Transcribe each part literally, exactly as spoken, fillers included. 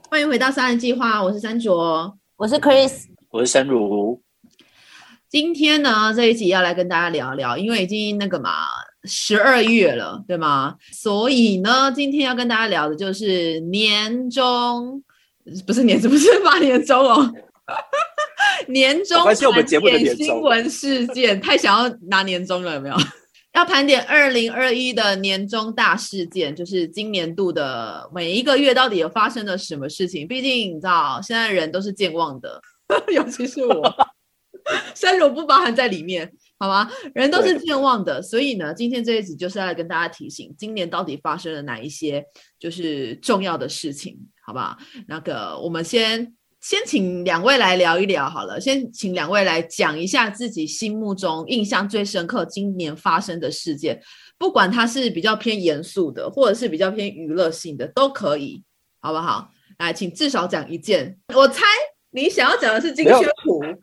欢迎回到三人计划，我是三卓， 我是 Chris。 我是生如。 今天呢这一集要来跟大家聊聊，因为已经那个嘛十二月了，对吗？所以呢，今天要跟大家聊的就是年终，不是年终，不是发年终哦，年终盘点新闻事件，太想要拿年终了，有没有？要盘点二零二一的年终大事件，就是今年度的每一个月到底有发生了什么事情。毕竟你知道，现在人都是健忘的，尤其是我，生如不包含在里面，好吗？人都是健忘的，所以呢，今天这一集就是要来跟大家提醒，今年到底发生了哪一些就是重要的事情，好不好？那个我们先。先请两位来聊一聊好了，先请两位来讲一下自己心目中印象最深刻今年发生的事件，不管它是比较偏严肃的，或者是比较偏娱乐性的，都可以，好不好？来，请至少讲一件。我猜你想要讲的是金宣虎。你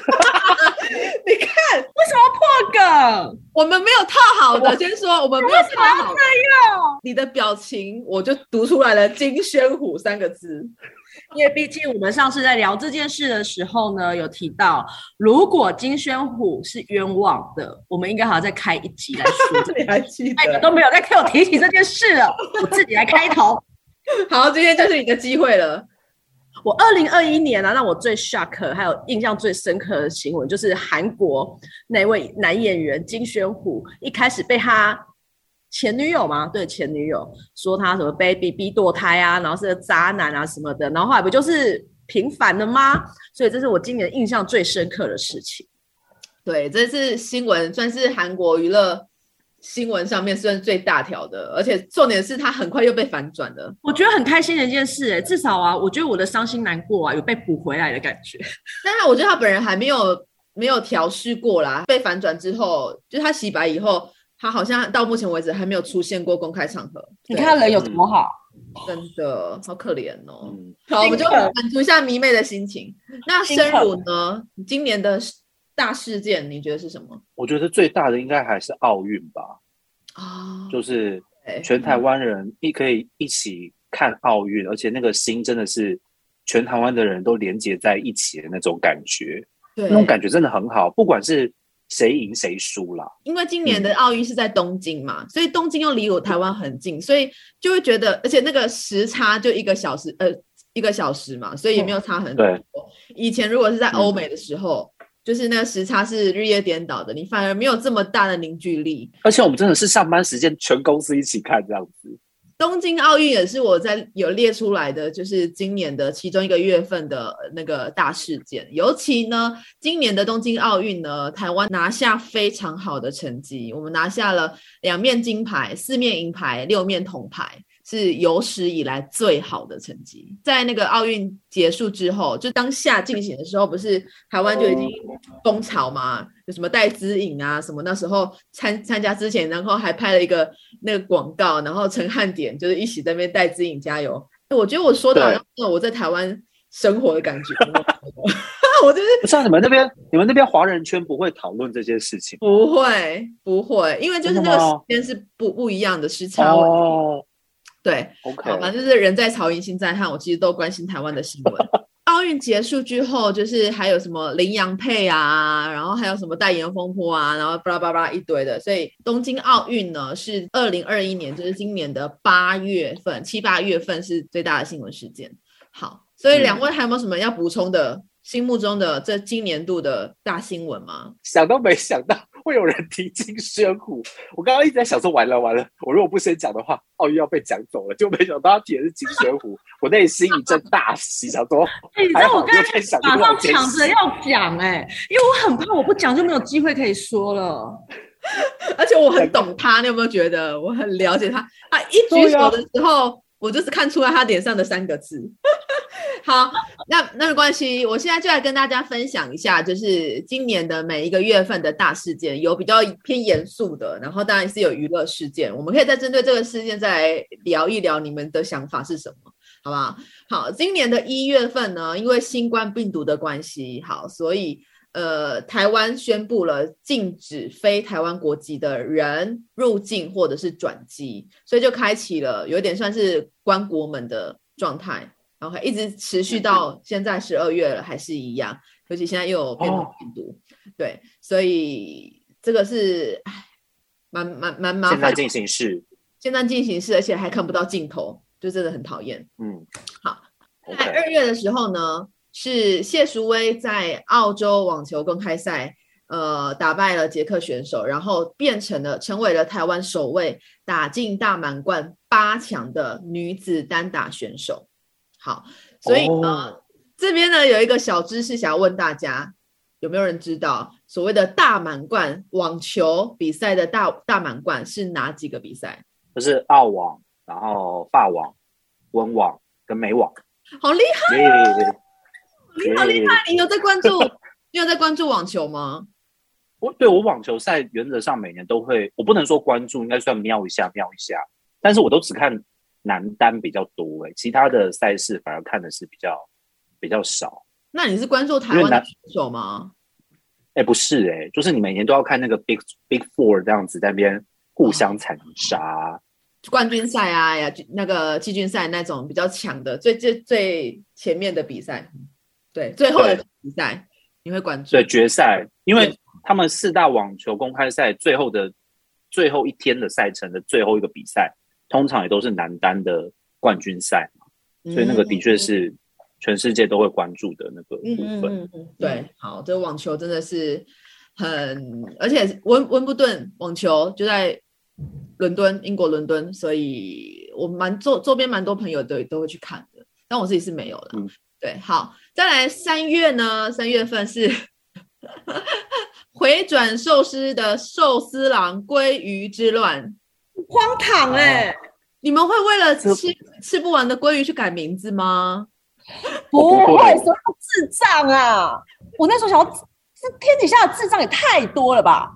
看，为什么破梗？ 我们没有套好的，先说我们没有套好的。你的表情我就读出来了“金宣虎”三个字。 因为毕竟我们上次在聊这件事的时候呢，有提到如果金宣虎是冤枉的，我们应该还要再开一集来说。 你还记得？ 你都没有再给我提起这件事了，我自己来开头。 好，今天就是你的机会了。 我二零二一年啊，让我最 shock 还有印象最深刻的新闻，就是韩国那位男演员金宣虎一开始被他前女友吗？对，前女友说他什么 baby 逼堕胎啊，然后是个渣男啊什么的，然后后来不就是平反了吗？所以这是我今年印象最深刻的事情。 对，这是新闻，算是韩国娱乐新闻上面算是最大条的，而且重点是他很快又被反转了。 我觉得很开心的一件事、欸，至少啊，我觉得我的伤心难过啊有被补回来的感觉。 但是我觉得他本人还没有没有调试过啦，被反转之后，就是他洗白以后。他好像到目前为止还没有出现过公开场合。 你看人有多好， 真的好可怜哦。嗯、好，我们就满足一下迷妹的心情。那生如呢？今年的大事件你觉得是什么？ 我觉得最大的应该还是奥运吧。啊、哦，就是全台湾人一可以一起看奥运，而且那个心真的是全台湾的人都连结在一起的那种感觉。对，那种感觉真的很好，不管是。谁赢谁输啦？ 因为今年的奥运是在东京嘛、嗯，所以东京又离我台湾很近，所以就会觉得，而且那个时差就一个小时，呃，一个小时嘛，所以也没有差很多。嗯、以前如果是在欧美的时候、嗯，就是那个时差是日夜颠倒的，你反而没有这么大的凝聚力。 而且我们真的是上班时间全公司一起看这样子。 东京奥运也是我在有列出来的，就是今年的其中一个月份的那个大事件。尤其呢，今年的东京奥运呢，台湾拿下非常好的成绩，我们拿下了两面金牌、四面银牌、六面铜牌，是有史以来最好的成绩。在那个奥运结束之后，就当下进行的时候，不是台湾就已经风潮嘛？有什么戴资颖啊，什么那时候参参加之前，然后还拍了一个那个广告，然后陈汉典就是一起在那边戴资颖加油。我觉得我说的好像我在台湾生活的感觉。我就是不像你们那边，你们那边华人圈不会讨论这件事情。 不会，不会，因为就是那个时间是不不一样的时差问题。哦、对 ，OK， 反正就是人在曹营心在汉，我其实都关心台湾的新闻。奥运结束之后，就是还有什么麟洋配啊，然后还有什么代言风波啊，然后巴拉巴拉一堆的。所以东京奥运呢是二零二一年，就是今年的八月份、七八月份是最大的新闻事件。好，所以两位还有没有什么要补充的？嗯、心目中的这今年度的大新闻吗？ 想都没想到会有人提金宣虎，我刚刚一直在想说完了完了，我如果不先讲的话，奥运要被讲走了，就没想到他提的是金宣虎，我内心一阵大喜，想说欸、你知道我刚才马上抢着要讲哎、欸，因为我很怕我不讲就没有机会可以说了。 而且我很懂他，你有没有觉得我很了解他？他一举手的时候，啊、我就是看出来他脸上的三个字。好，那那没关系，我现在就来跟大家分享一下，就是今年的每一个月份的大事件，有比较偏严肃的，然后当然是有娱乐事件，我们可以再针对这个事件再来聊一聊你们的想法是什么，好不好？好，今年的一月份呢，因为新冠病毒的关系，好，所以呃，台湾宣布了禁止非台湾国籍的人入境或者是转机，所以就开启了有点算是关国门的状态。 OK， 一直持续到现在十二月了，还是一样，尤其现在又有变种病毒，哦、对，所以这个是蛮蛮蛮麻烦。 现在进行式， 现在进行式，而且还看不到尽头，就真的很讨厌。嗯，好，在二月的时候呢，是谢淑薇在澳洲网球公开赛，呃，打败了捷克选手，然后变成了成为了台湾首位打进大满贯八强的女子单打选手。好，所以呢、哦、这边呢有一个小知识想要问大家，有没有人知道所谓的大满贯网球比赛的大大满贯是哪几个比赛？ 就是澳网，然后法网、温网跟美网。 好厉害哦！你好厉害！你有在关注？你有在关注网球吗？ 我对我网球赛原则上每年都会，我不能说关注，应该算瞄一下瞄一下，但是我都只看男单比较多、欸，其他的赛事反而看的是比较比较少。 那你是关注台湾的选手吗？ 哎、欸，不是哎、欸，就是你每年都要看那个 Big Big Four 这样子在那边互相残杀。哦， 冠军赛啊呀，那个季军赛那种比较强的，最最最前面的比赛，对，最后的比赛你会关注？ 对，决赛，因为他们四大网球公开赛最后的最后一天的赛程的最后一个比赛，通常也都是男单的冠军赛嘛，嗯、所以那个的确是全世界都会关注的那个部分。嗯嗯嗯对，好，这个网球真的是很，而且温温布顿网球就在伦敦，英国伦敦，所以我蛮周周边蛮多朋友都都会去看的，但我自己是没有的。嗯、对，好，再来三月呢，三月份是回转寿司的寿司郎鲑鱼之乱， 荒唐哎、欸！ 你们会为了吃吃不完的鲑鱼去改名字吗？ 不会，什么智障啊！我那时候想要，这天底下的智障也太多了吧！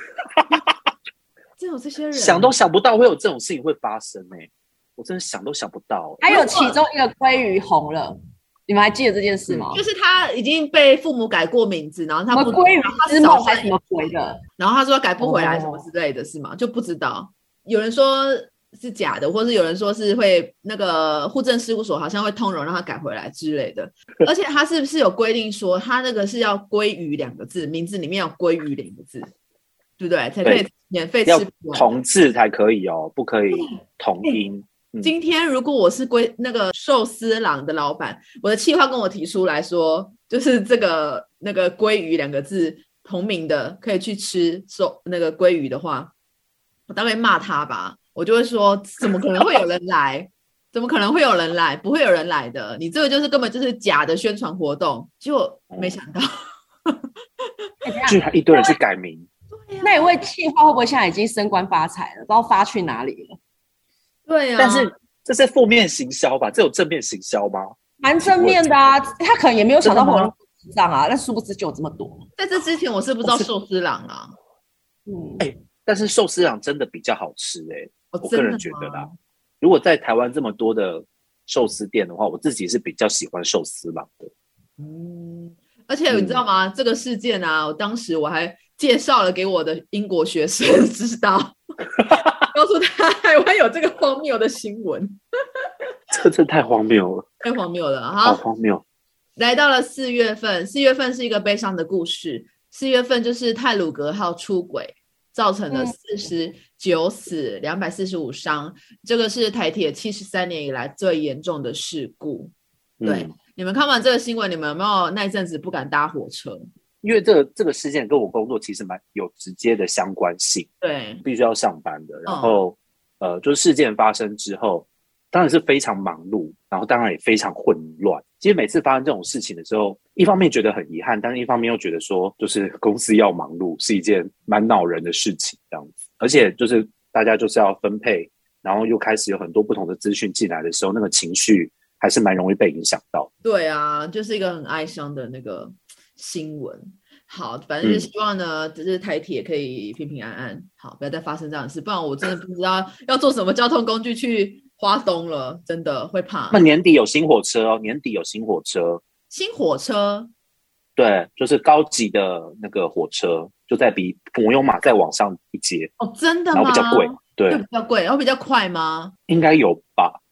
真有这些人， 想都想不到会有这种事情会发生哎、欸！我真的想都想不到。 还有其中一个鲑鱼红了，你们还记得这件事吗？ 嗯、就是他已经被父母改过名字，然后他不鲑鱼之梦还是什么鬼的， 然后他说改不回来什么之类的，是吗？就不知道。有人说是假的，或是有人说是会那个户政事务所好像会通融让他改回来之类的。而且他是不是有规定说他那个是要鲑鱼两个字，名字里面要鲑鱼两个字，对不对？才可以免费吃不完， 要同字才可以哦，不可以同音。 嗯、今天如果我是龟那个寿司郎的老板，我的企划跟我提出来说，就是这个那个鲑鱼两个字同名的可以去吃寿那个鲑鱼的话，我大概骂他吧。我就会说，怎么可能会有人来？怎么可能会有人来？不会有人来的，你这个就是根本就是假的宣传活动。结果没想到， 居然一堆人去改名。 啊、那一位企划会不会现在已经升官发财了？不知道发去哪里了？ 对啊， 但是这是负面行销吧？这有正面行销吗？ 蛮正面的啊，他可能也没有想到会有智障啊，但殊不知就有这么多。 在这之前，我是不知道寿司郎啊。 嗯，哎、欸，但是寿司郎真的比较好吃哎、欸哦，我个人觉得啦。如果在台湾这么多的寿司店的话，我自己是比较喜欢寿司郎的。 嗯，而且你知道吗？嗯、这个事件啊，我当时我还介绍了给我的英国学生知道。告诉他台湾有这个荒谬的新闻， 这真太荒谬了， 太荒谬了， 好荒谬。 来到了四月份，四月份是一个悲伤的故事。四月份就是太鲁阁号出轨，造成了四十九死、两百四十五伤，这个是台铁七十三年以来最严重的事故。对、嗯，你们看完这个新闻，你们有没有那一阵子不敢搭火车？ 因为这个这个事件跟我工作其实蛮有直接的相关性， 对， 必须要上班的。然后、嗯、呃，就是事件发生之后，当然是非常忙碌，然后当然也非常混乱。其实每次发生这种事情的时候，一方面觉得很遗憾，但是一方面又觉得说，就是公司要忙碌是一件蛮恼人的事情，这样子。而且就是大家就是要分配，然后又开始有很多不同的资讯进来的时候，那个情绪还是蛮容易被影响到。 对啊，就是一个很哀伤的那个新闻。好，反正就是希望呢，只、嗯、是台铁可以平平安安，好，不要再发生这样的事，不然我真的不知道要坐什么交通工具去花东了，真的会怕。 那年底有新火车哦，年底有新火车， 新火车， 对，就是高级的那个火车，就在比摩优马再往上一阶。 哦，真的吗？ 然后比较贵，对， 比较贵，然后比较快吗？ 应该有吧。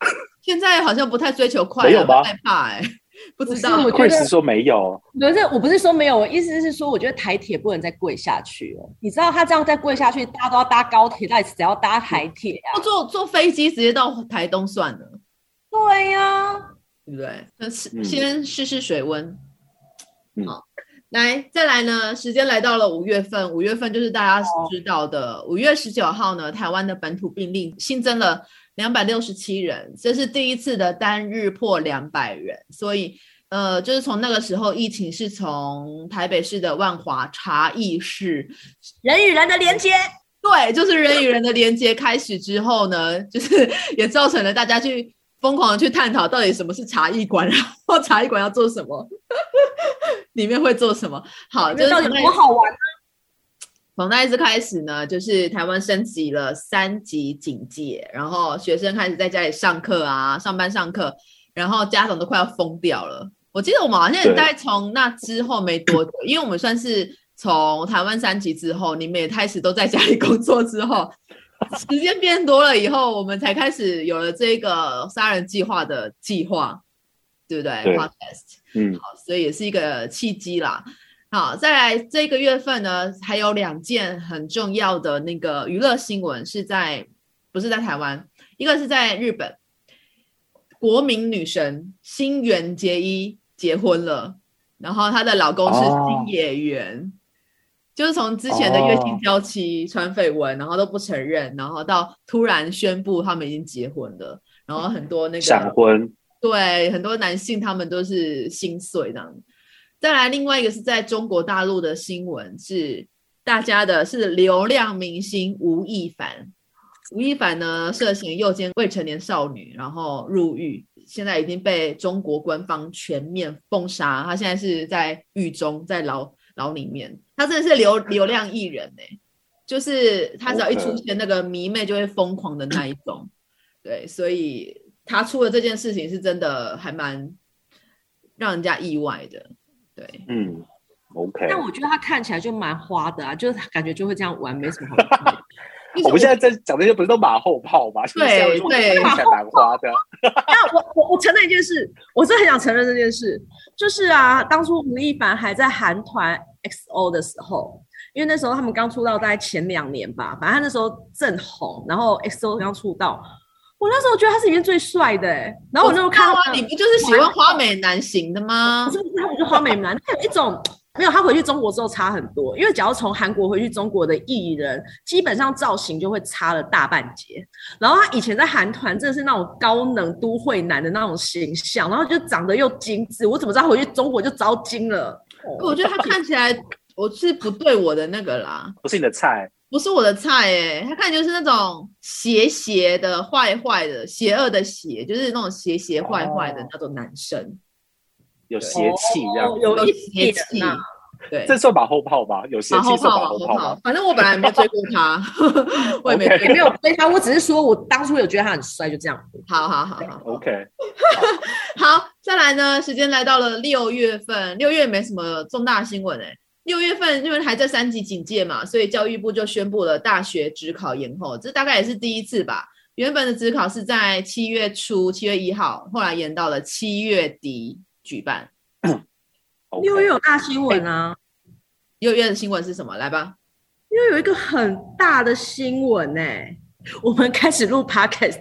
现在好像不太追求快了，害怕哎、欸，不知道。 我觉得说没有， 不是，我不是说没有，我意思是说，我觉得台铁不能再贵下去了。你知道他这样再贵下去，大家都要搭高铁，到底谁要搭台铁啊？ 坐坐飞机直接到台东算了。 对呀、啊， 对不对？那先试试水温。嗯，好，来再来呢，时间来到了五月份，五月份就是大家知道的，五、哦、月十九号呢，台湾的本土病例新增了两百六十七人，这是第一次的单日破两百人，所以呃，就是从那个时候，疫情是从台北市的万华茶艺室人与人的连接。 对，就是人与人的连接开始之后呢，就是也造成了大家去疯狂的去探讨到底什么是茶艺馆，然后茶艺馆要做什么，里面会做什么。好，就是到底多好玩呢？ 从那一次开始呢，就是台湾升级了三级警戒，然后学生开始在家里上课啊，上班上课，然后家长都快要疯掉了。我记得我们好像也大概从那之后没多久，因为我们算是从台湾三级之后，你们也开始都在家里工作之后，时间变多了以后，我们才开始有了这个杀人计划的计划，对不对？ 对 Podcast， 嗯， 好，所以也是一个契机啦。好，再来这个月份呢，还有两件很重要的那个娱乐新闻是在，不是在台湾，一个是在日本，国民女神新垣结衣结婚了，然后她的老公是新野原。哦，就是从之前的月薪娇妻传绯闻，然后都不承认，然后到突然宣布他们已经结婚了，然后很多那个闪婚， 对，很多男性他们都是心碎这样。再来另外一个是在中国大陆的新闻，是大家的是流量明星吴亦凡。吴亦凡呢涉嫌诱奸未成年少女，然后入狱，现在已经被中国官方全面封杀，他现在是在狱中，在牢牢里面。他真的是流流量艺人欸，就是他只要一出现，那个迷妹就会疯狂的那一种。对，所以他出了这件事情是真的还蛮让人家意外的。对， 嗯 ，OK。 但我觉得他看起来就蛮花的啊，就是感觉就会这样玩，没什么好看。 我们现在在讲这些不是都马后炮吗？ 对对， 看起来蛮花的。 那我我我承认一件事，我真的很想承认这件事，就是啊，当初吴亦凡还在韩团 X O 的时候，因为那时候他们刚出道，大概前两年吧，反正他那时候正红，然后 X O 刚出道，我那时候觉得他是里面最帅的哎、欸，然后我那时候看到，你不就是喜欢花美男型的吗？ 不是不是，他不是花美男，他有一种。没有，他回去中国之后差很多，因为假如从韩国回去中国的艺人，基本上造型就会差了大半截。然后他以前在韩团真的是那种高冷都会男的那种形象，然后就长得又精致，我怎么知道回去中国就糟精了？ 我觉得他看起来我是不对我的那个啦， 不是你的菜， 不是我的菜哎、欸，他看起来就是那种邪邪的、坏坏的、邪恶的邪，就是那种邪邪坏坏的那种男生。哦， 有邪气这样， 哦，有邪气，对， 这算马后炮吧？有邪气算马后炮吧？ 反正我本来没追过他，我也没也没有追他，我只是说我当初有觉得他很帅，就这样。 好好好好 ，OK， 好，再来呢，时间来到了六月份，六月没什么重大新闻哎、欸，六月份因为还在三级警戒嘛，所以教育部就宣布了大学指考延后，这大概也是第一次吧。原本的指考是在七月初，七月一号，后来延到了七月底举办。 六月有大新闻啊！ 六月的新闻是什么？来吧。 六月有一个很大的新闻哎、欸，我们开始录 podcast，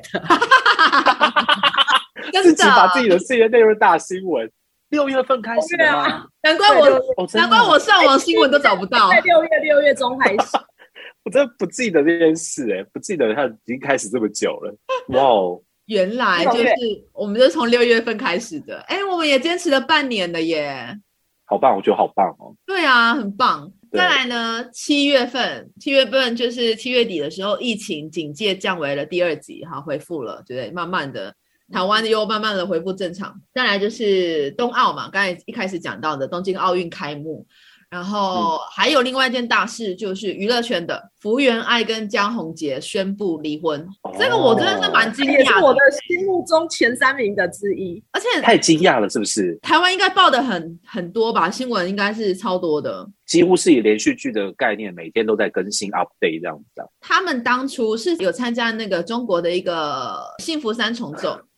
自己把自己的事业列入大新闻。六月份开始的吗？ 啊、难怪我、哦、难怪我上网新闻都找不到。 在六月六月中开始， 我真的不记得这件事哎、欸，不记得它已经开始这么久了。哇哦！ 原来就是我们就从六月份开始的，哎，我们也坚持了半年了耶， 好棒，我觉得好棒哦。 对啊，很棒。再来呢，七月份，七月份就是七月底的时候，疫情警戒降为了第二级，哈，恢复了，对不对？慢慢的，台湾又慢慢的恢复正常。再来就是冬奥嘛，刚才一开始讲到的东京奥运开幕。然后还有另外一件大事，就是娱乐圈的福原爱跟江宏杰宣布离婚，哦、这个我真的是蛮惊讶的， 也是我的心目中前三名的之一。 而且太惊讶了，是不是？ 台湾应该报的很很多吧，新闻应该是超多的， 几乎是以连续剧的概念，每天都在更新 update 这样子。 他们当初是有参加那个中国的一个幸福三重奏。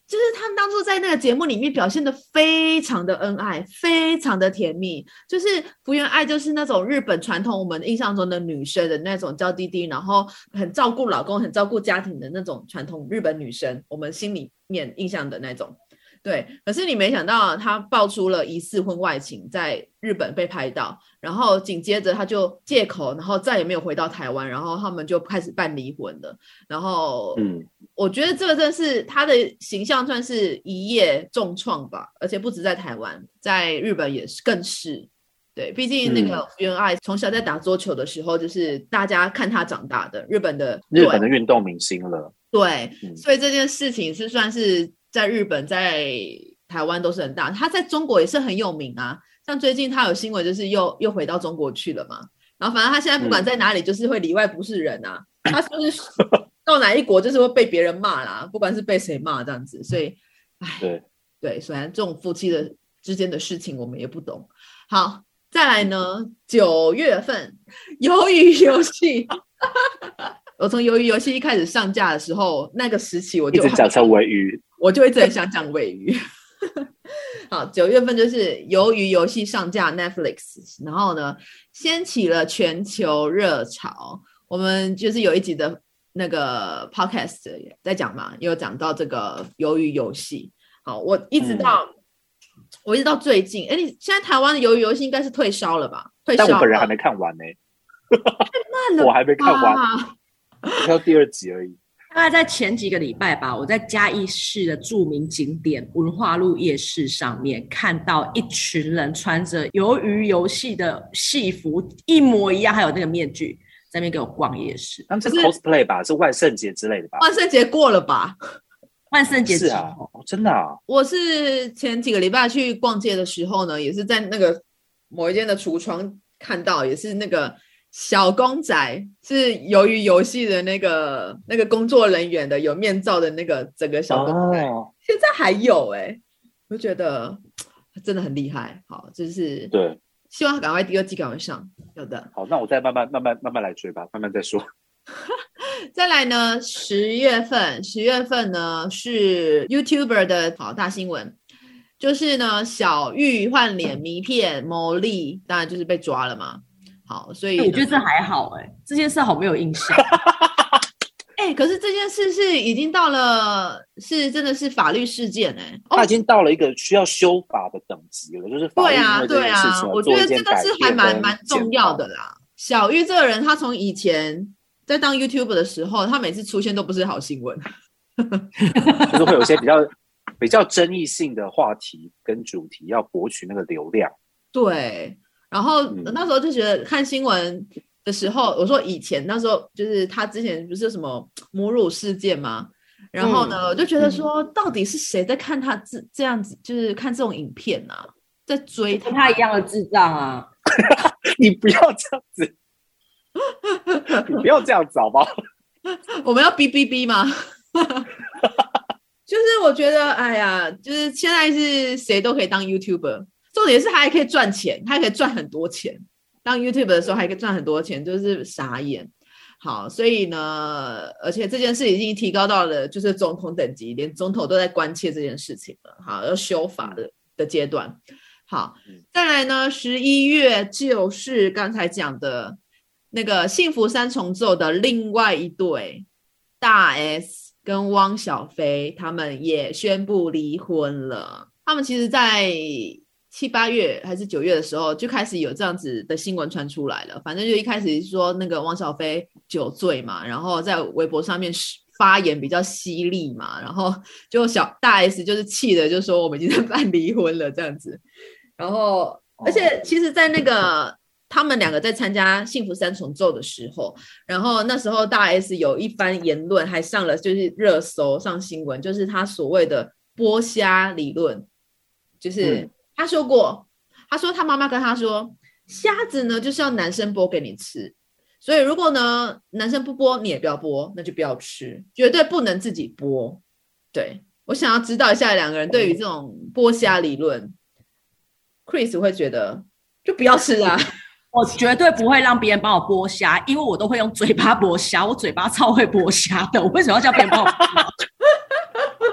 就是他们当初在那个节目里面表现的非常的恩爱，非常的甜蜜。就是福原爱就是那种日本传统我们印象中的女生的那种娇滴滴，然后很照顾老公很照顾家庭的那种传统日本女生，我们心里面印象的那种。对，可是你没想到他爆出了疑似婚外情在日本被拍到，然后紧接着他就借口，然后再也没有回到台湾，然后他们就开始办离婚了。然后嗯，我觉得这个真的是他的形象算是一夜重创吧，而且不止在台湾，在日本也是更是。对，毕竟那个福原爱从小在打桌球的时候就是大家看他长大的日本的日本的运动明星了。 对、嗯、所以这件事情是算是在日本在台湾都是很大，他在中国也是很有名啊，像最近他有新闻就是又又回到中国去了嘛，然后反正他现在不管在哪里就是会里外不是人啊、嗯、他就是到哪一国就是会被别人骂啦，不管是被谁骂这样子，所以唉对对，虽然这种夫妻的之间的事情我们也不懂。好，再来呢，九月份鱿鱼游戏我从鱿鱼游戏一开始上架的时候，那个时期我就一直讲成尾鱼， 我就一直很想讲尾鱼。好，九月份就是鱿鱼游戏上架 Netflix， 然后呢掀起了全球热潮。我们就是有一集的那个 podcast 在讲嘛，有讲到这个鱿鱼游戏。好，我一直到、嗯、我一直到最近，哎，你现在台湾的鱿鱼游戏应该是退烧了吧？退烧了， 但我本人还没看完呢、欸， 太慢了吧， 我还没看完。还有第二集而已。 大概在前几个礼拜吧，我在嘉义市的著名景点文化路夜市上面看到一群人穿着鱿鱼游戏的戏服一模一样，还有那个面具在那边给我逛夜市。 他们是 cosplay 吧？是万圣节之类的吧？ 万圣节过了吧？ 万圣节是啊、哦，真的啊！ 我是前几个礼拜去逛街的时候呢，也是在那个某一间的橱窗看到，也是那个小公仔，是鱿鱼游戏的那个那个工作人员的有面罩的那个整个小公仔，哦、现在还有哎、欸，我就觉得真的很厉害。好，就是对， 希望赶快第二季赶快上，有的。 好，那我再慢慢慢慢慢慢来追吧，慢慢再说。 再来呢，十月份，十月份呢是 YouTuber 的好大新闻，就是呢小玉换脸迷骗牟利，当然就是被抓了嘛。好，所以我觉得这还好哎、欸，这件事好没有印象。 哎、欸，可是这件事是已经到了，是真的是法律事件哎、欸， 它已经到了一个需要修法的等级了，就是法律因为这件事情我觉得这个是还蛮蛮重要的啦。小玉这个人，他从以前在当 YouTuber 的时候，他每次出现都不是好新闻， 就是会有一些比较比较争议性的话题跟主题，要博取那个流量。 对。然后那时候就觉得看新闻的时候，我说以前那时候就是他之前不是有什么母乳事件吗？然后呢，嗯、我就觉得说，到底是谁在看他这这样子，就是看这种影片啊，在追他， 跟他一样的智障啊！ 你不要这样子，你不要这样子好不好？ 我们要哔哔哔吗？就是我觉得，哎呀，就是现在是谁都可以当 YouTuber。重点是他还可以赚钱，他还可以赚很多钱。当 YouTuber 的时候还可以赚很多钱，就是傻眼。好，所以呢，而且这件事已经提高到了就是总统等级，连总统都在关切这件事情了。好，要修法的的阶段。好，再来呢，十一月就是刚才讲的那个幸福三重奏的另外一对大 S 跟汪小菲，他们也宣布离婚了。他们其实在七八月还是九月的时候就开始有这样子的新闻传出来了，反正就一开始说那个汪小菲酒醉嘛，然后在微博上面发言比较犀利嘛，然后就小大 S 就是气的就说我们已经在办离婚了这样子。然后而且其实在那个他们两个在参加幸福三重奏的时候，然后那时候大 S 有一番言论还上了就是热搜上新闻，就是他所谓的剥虾理论，就是、嗯他说过，他说他妈妈跟他说，虾子呢就是要男生剥给你吃，所以如果呢男生不剥，你也不要剥，那就不要吃，绝对不能自己剥。对，我想要知道一下两个人对于这种剥虾理论 ，Chris 会觉得就不要吃啊。 我绝对不会让别人帮我剥虾，因为我都会用嘴巴剥虾，我嘴巴超会剥虾的，我为什么要叫别人帮我剥？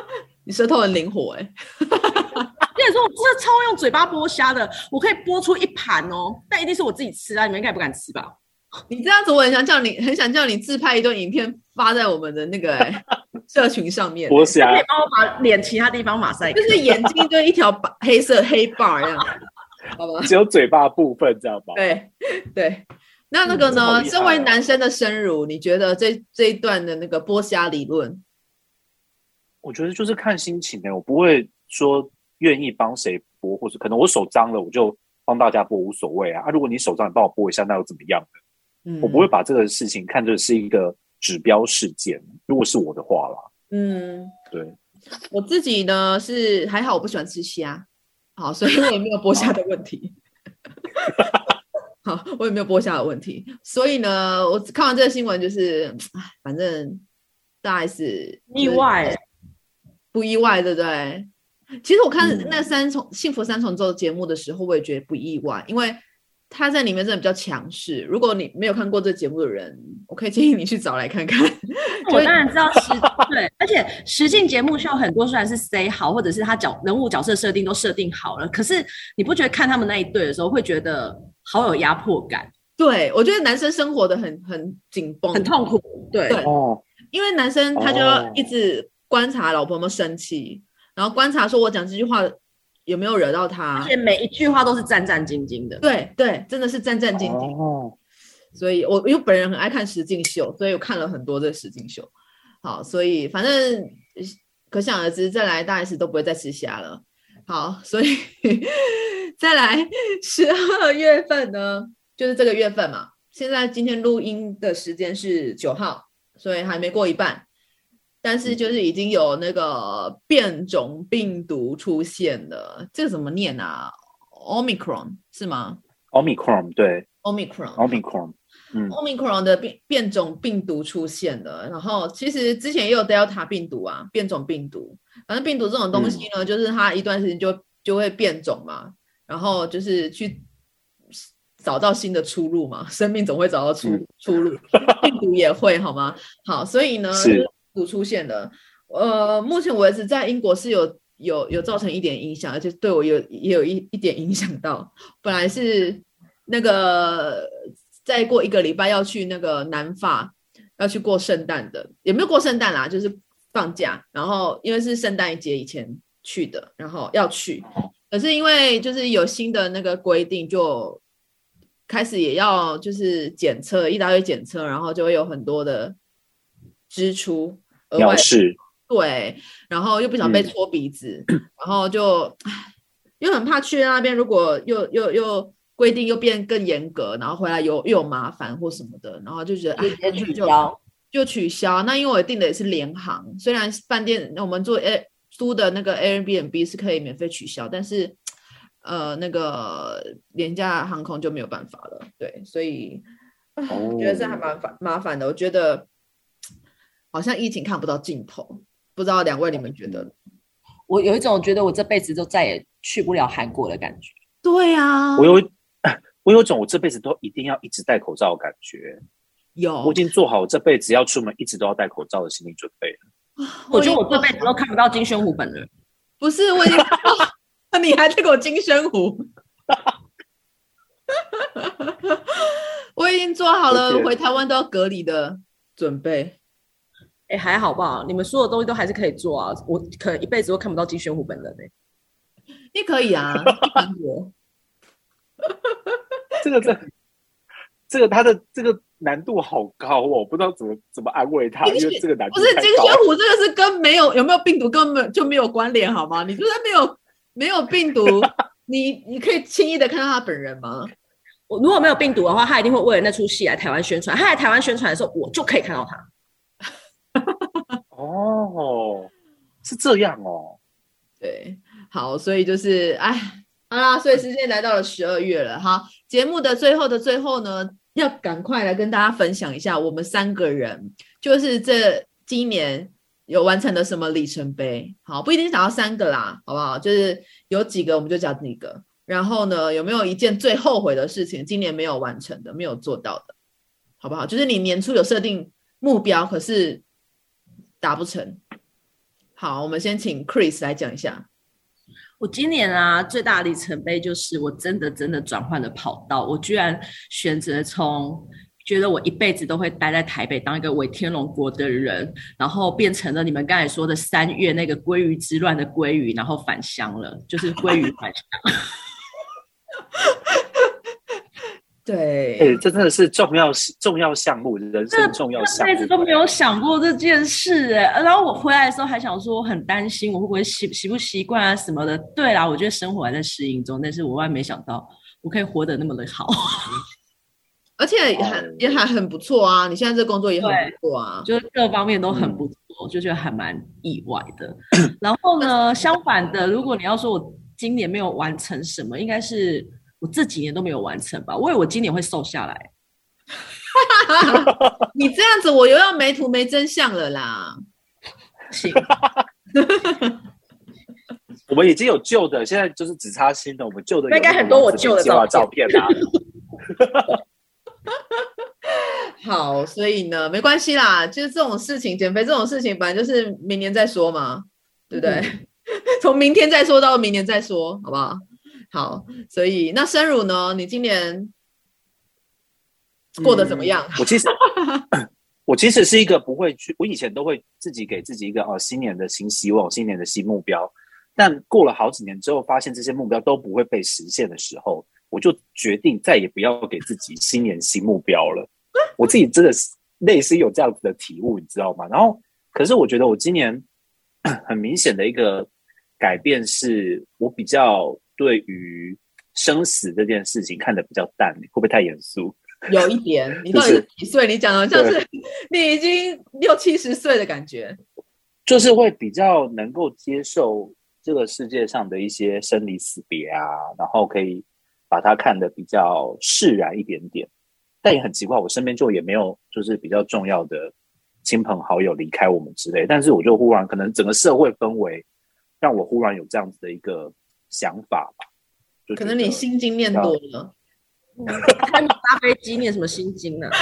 你舌头很灵活哎、欸。 跟你说，我真的超用嘴巴剥虾的，我可以剥出一盘哦，但一定是我自己吃啊，你们应该不敢吃吧？ 你这样子，我很想叫你，很想叫你自拍一段影片发在我们的那个、欸、社群上面、欸。 剥虾， 可以帮我把脸其他地方马赛克， 就是眼睛就一条黑色黑 bar 这样子，好吧？ 只有嘴巴部分，这样吧？ 对对。那那个呢？ 嗯、 身为男生的生乳，你觉得这这一段的那个剥虾理论？ 我觉得就是看心情的、欸，我不会说愿意帮谁剥，或者可能我手脏了，我就帮大家剥无所谓啊。啊，如果你手脏，你帮我剥一下，那又怎么样呢？嗯、我不会把这个事情看作是一个指标事件。如果是我的话啦，嗯，对， 我自己呢是还好，我不喜欢吃虾，好，所以我也没有剥虾的问题。好，我也没有剥虾的问题，所以呢，我看完这个新闻就是，反正大概是意外， 不意外，对不对？其实我看那三重、嗯、幸福三重奏节目的时候，我也觉得不意外，因为他在里面真的比较强势。如果你没有看过这节目的人，我可以建议你去找来看看。 我当然知道实对，而且实境节目秀很多虽然是 say 好，或者是他角人物角色设定都设定好了，可是你不觉得看他们那一对的时候，会觉得好有压迫感？ 对，我觉得男生生活的很很紧绷， 很痛苦。对， 对哦，因为男生他就要一直观察老婆有没有生气，然后观察说我讲这句话有没有惹到他， 而且每一句话都是战战兢兢的。 对对，真的是战战兢兢。哦，所以我因为本人很爱看实境秀，所以我看了很多这实境秀。好，所以反正可想而知，再来大 S 都不会再吃虾了。好，所以再来十二月份呢，就是这个月份嘛。现在今天录音的时间是九号，所以还没过一半。但是就是已经有那个变种病毒出现了，这个怎么念啊 ？Omicron 是吗 ？Omicron 对 ，Omicron Omicron， 嗯 ，Omicron 的变变种病毒出现了。然后其实之前也有 Delta 病毒啊，变种病毒。反正病毒这种东西呢，嗯、就是它一段时间就就会变种嘛，然后就是去找到新的出路嘛，生命总会找到出、嗯、出路，病毒也会好吗？好，所以呢。是出现的，呃，目前为止在英国是有有有造成一点影响，而且对我有也有一一点影响到。本来是那个再过一个礼拜要去那个南法要去过圣诞的，也没有过圣诞啦，就是放假。然后因为是圣诞节以前去的，然后要去，可是因为就是有新的那个规定，就开始也要就是检测，一大堆检测，然后就会有很多的支出。 额外对，然后又不想被戳鼻子，嗯、然后就又很怕去那边，如果又又又规定又变更严格，然后回来又又有麻烦或什么的，然后就觉得直接取消， 就取消。那因为我订的也是联航，虽然饭店我们做 Air 租的那个 Airbnb 是可以免费取消，但是呃那个廉价航空就没有办法了。对，所以、哦、我觉得这还蛮麻烦的。我觉得。好像疫情看不到尽头，不知道两位你们觉得？ 我有一种觉得我这辈子都再也去不了韩国的感觉。 对啊， 我有我有一种我这辈子都一定要一直戴口罩的感觉。 有， 我已经做好这辈子要出门一直都要戴口罩的心理准备了。 我觉得我这辈子都看不到金宣虎本人。 不是，我已经你还在给我金宣虎？我已经做好了回台湾都要隔离的准备。 哎、欸，还好吧，你们所有东西都还是可以做啊。我可能一辈子都看不到金宣虎本人哎、 欸。你可以啊，韩国。 这个这这个他的这个难度好高哦，我不知道怎么怎么安慰他，因为这个难度不是金宣虎，这个是跟没有有没有病毒根本就没有关联，好吗？你就算没有没有病毒，你你可以轻易的看到他本人吗？ 我如果没有病毒的话，他一定会为了那出戏来台湾宣传。他来台湾宣传的时候，我就可以看到他。 哦，是这样哦。 对，好，所以就是哎，好啦，所以时间来到了十二月了。好，节目的最后的最后呢，要赶快来跟大家分享一下我们三个人，就是这今年有完成的什么里程碑。好，不一定想要三个啦，好不好？就是有几个我们就讲几个。然后呢，有没有一件最后悔的事情，今年没有完成的，没有做到的，好不好？就是你年初有设定目标，可是达不成。 好，我们先请 Chris 来讲一下。 我今年啊最大的里程碑就是我真的真的转换了跑道，我居然选择从觉得我一辈子都会待在台北当一个伪天龙国的人，然后变成了你们刚才说的三月那个鲑鱼之乱的鲑鱼，然后返乡了，就是鲑鱼返乡。 对， 欸，这真的是重要重要项目，人生重要项目。 这辈子都没有想过这件事哎，然后我回来的时候还想说，我很担心我会不会习习不习惯啊什么的。对啦，我觉得生活还在适应中，但是我万没想到我可以活得那么的好， 而且也还、哦、也还很不错啊！你现在这工作也很不错啊， 就是各方面都很不错，嗯、就觉得还蛮意外的。然后呢，相反的，如果你要说我今年没有完成什么，应该是。我这几年都没有完成吧，我以为我今年会瘦下来。 你这样子我又要没图没真相了啦。 行。 我们已经有旧的，现在就是只差新的，我们旧的应该很多我旧的照片啊。 好，所以呢没关系啦，就是这种事情，减肥这种事情本来就是明年再说嘛，对不对？嗯、从明天再说到明年再说，好不好？好，所以那生乳呢？你今年过得怎么样？ 嗯、我其实我其实是一个不会去，我以前都会自己给自己一个哦新年的新希望、新年的新目标，但过了好几年之后，发现这些目标都不会被实现的时候，我就决定再也不要给自己新年新目标了。我自己真的是类似有这样子的体悟，你知道吗？然后，可是我觉得我今年很明显的一个改变是，我比较。对于生死这件事情看得比较淡，会不会太严肃？ 有一点，你到底是几岁？你讲的像是你已经六七十岁的感觉， 就是会比较能够接受这个世界上的一些生离死别啊，然后可以把它看得比较释然一点点。但也很奇怪，我身边就也没有就是比较重要的亲朋好友离开我们之类，但是我就忽然可能整个社会氛围让我忽然有这样子的一个想法吧， 可能你心经念多了， 还没搭飞机念什么心经呢？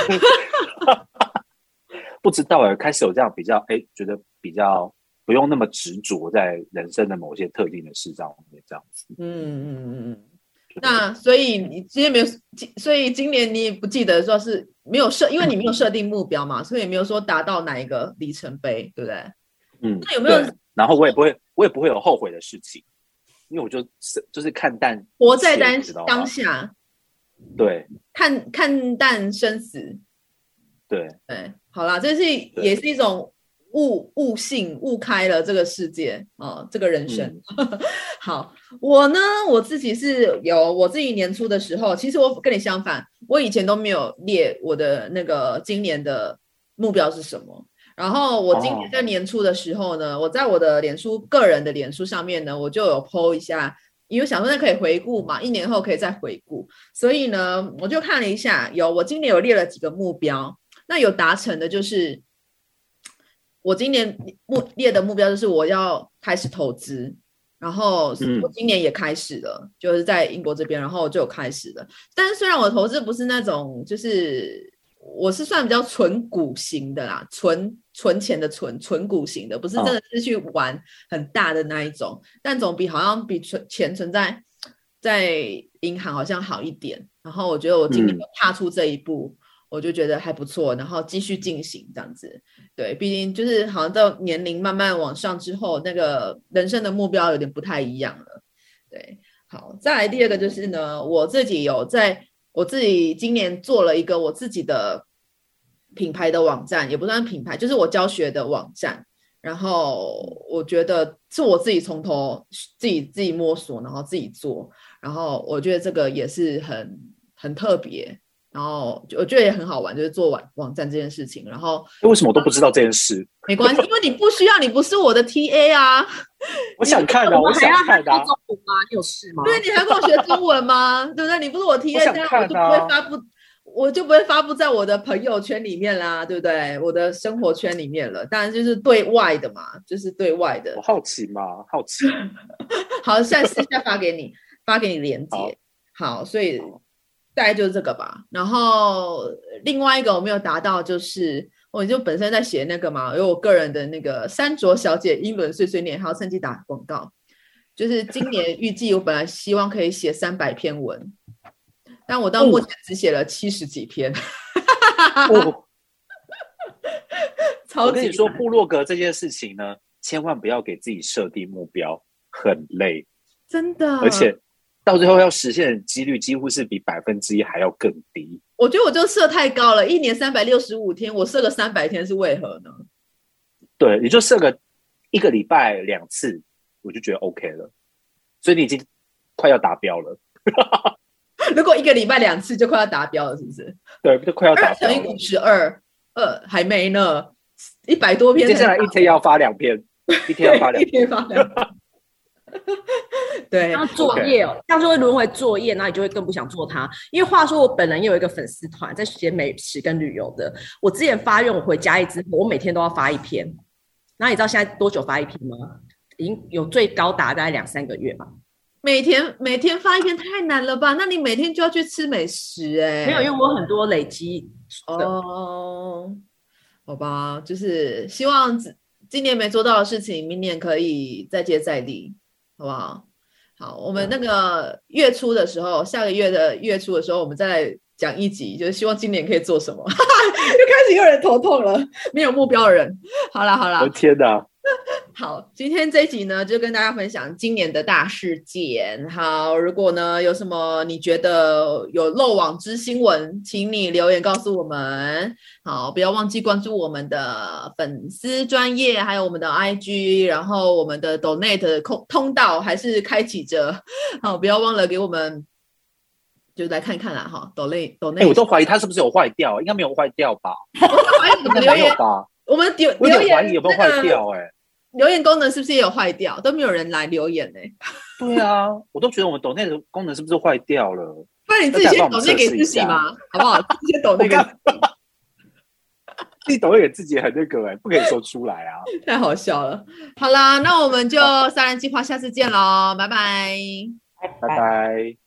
不知道哎，开始有这样比较哎，觉得比较不用那么执着在人生的某些特定的事上面，这样子。 嗯嗯嗯。那所以你今天没有，所以今年你也不记得说是没有设，因为你没有设定目标嘛，所以也没有说达到哪一个里程碑，对不对？ 嗯。 那有没有？ 然后我也不会，我也不会有后悔的事情。因为我就就是看淡， 活在当当下， 对， 看看淡生死， 对对，好啦，这是也是一种悟悟性，悟开了这个世界哦，这个人生。嗯、好，我呢，我自己是有我自己年初的时候，其实我跟你相反，我以前都没有列我的那个今年的目标是什么。然后我今年在年初的时候呢， oh. 我在我的脸书个人的脸书上面呢，我就有 po 一下，因为想说那可以回顾嘛，一年后可以再回顾，所以呢，我就看了一下，有我今年有列了几个目标，那有达成的就是我今年目列的目标就是我要开始投资，然后我今年也开始了，嗯、就是在英国这边，然后就有开始了，但是虽然我的投资不是那种就是我是算比较纯股型的啦，纯存钱的存纯股型的，不是真的是去玩很大的那一种，哦、但总比好像比存钱存在在银行好像好一点。然后我觉得我今年踏出这一步，嗯、我就觉得还不错，然后继续进行这样子。对，毕竟就是好像到年龄慢慢往上之后，那个人生的目标有点不太一样了。对，好，再来第二个就是呢，我自己有在。我自己今年做了一个我自己的品牌的网站，也不算品牌，就是我教学的网站。然后我觉得是我自己从头自己自己摸索，然后自己做。然后我觉得这个也是很很特别，然后我觉得也很好玩，就是做网网站这件事情。然后为什么我都不知道这件事？ 没关系，因为你不需要，你不是我的 T A 啊。 我想看的、啊，我想看的、啊。 中文吗？你有事吗？ 对，你还跟我学中文吗？对不对？你不是我 T A， 这样我就不会发布，我就不会发布在我的朋友圈里面啦，对不对？我的生活圈里面了，当然就是对外的嘛，就是对外的。 我好奇嘛，好奇。 好，现在私下发给你，发给你连结。好，好，所以大概就是这个吧。然后另外一个我没有达到，就是我就本身在写那个嘛，有我个人的那个山卓小姐英伦碎碎念，还要趁机打广告。就是今年预计我本来希望可以写三百篇文，但我到目前只写了七十几篇。 哦超级我跟你说，部落格这件事情呢，千万不要给自己设定目标，很累， 真的， 而且到最后要实现的几率几乎是比百分之一还要更低。 我觉得我就设太高了，一年三百六十五天，我设个三百天是为何呢？ 对，你就设个一个礼拜两次，我就觉得 OK 了。所以你已经快要达标了。 如果一个礼拜两次就快要达标了，是不是？ 对，就快要达标了。 二乘以五十二，呃，还没呢，一百多篇。 接下来一天要发两篇，一天要发两篇， 一天发两篇。对， 像作业哦，这样就会沦为作业，那你就会更不想做它。因为话说，我本人也有一个粉丝团，在写美食跟旅游的。我之前发愿，我回嘉义之后，我每天都要发一篇。那你知道现在多久发一篇吗？已经有最高达大概两三个月吧。 每天每天发一篇太难了吧？那你每天就要去吃美食哎、欸。 没有，因为我很多累积哦，好吧，就是希望今年没做到的事情，明年可以再接再厉，好不好？好，我们那个月初的时候，下个月的月初的时候，我们再来讲一集，就是希望今年可以做什么。又开始有人头痛了，没有目标的人。好啦好啦， 我天哪！ 好，今天这一集呢，就跟大家分享今年的大事件。好，如果呢有什么你觉得有漏网之新闻，请你留言告诉我们。好，不要忘记关注我们的粉丝专页，还有我们的 I G， 然后我们的 Donate 通道还是开启着。好，不要忘了给我们，就来看看啦哈。Donate Donate，、欸、 我都怀疑它是不是有坏掉，应该没有坏掉吧？ 我怀疑你们留言吧？ 我们留我有点怀疑有没有坏掉哎、欸。 留言功能是不是也有坏掉？都没有人来留言呢、欸。 对啊，我都觉得我们抖内的功能是不是坏掉了？ 不然你自己先抖内给自己嘛，好不好？自己先抖内给自己， 自己抖内给自己很那个哎、欸，不可以说出来啊！ 太好笑了。好啦，那我们就三人计划下次见喽，拜拜， 拜拜。